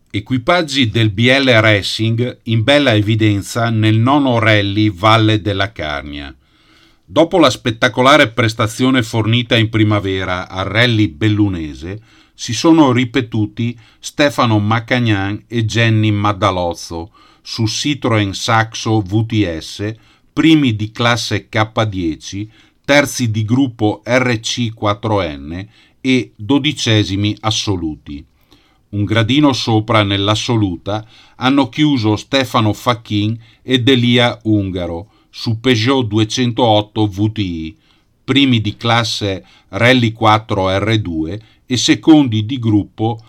Equipaggi del BL Racing in bella evidenza nel nono rally Valle della Carnia. Dopo la spettacolare prestazione fornita in primavera al rally bellunese, si sono ripetuti Stefano Maccagnan e Jenny Maddalozzo su Citroën Saxo VTS, primi di classe K10, terzi di gruppo RC4N e dodicesimi assoluti. Un gradino sopra nell'assoluta hanno chiuso Stefano Facchin ed Elia Ungaro su Peugeot 208 VTI, primi di classe Rally 4 R2 e secondi di gruppo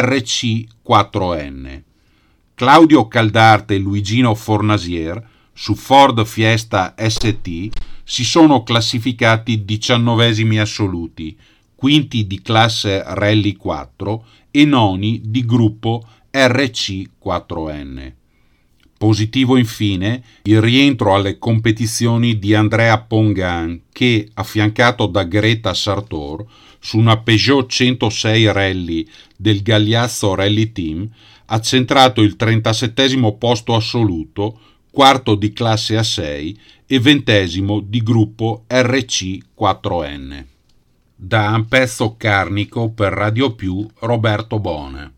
RC4N. Claudio Caldarte e Luigino Fornasier su Ford Fiesta ST si sono classificati 19esimi assoluti, quinti di classe Rally 4 e noni di gruppo RC4N. Positivo infine il rientro alle competizioni di Andrea Pongan che, affiancato da Greta Sartor, su una Peugeot 106 Rally del Gagliazzo Rally Team, ha centrato il 37esimo posto assoluto, quarto di classe A6 e 20esimo di gruppo RC4N. Da Ampezzo Carnico per Radio Più, Roberto Bone.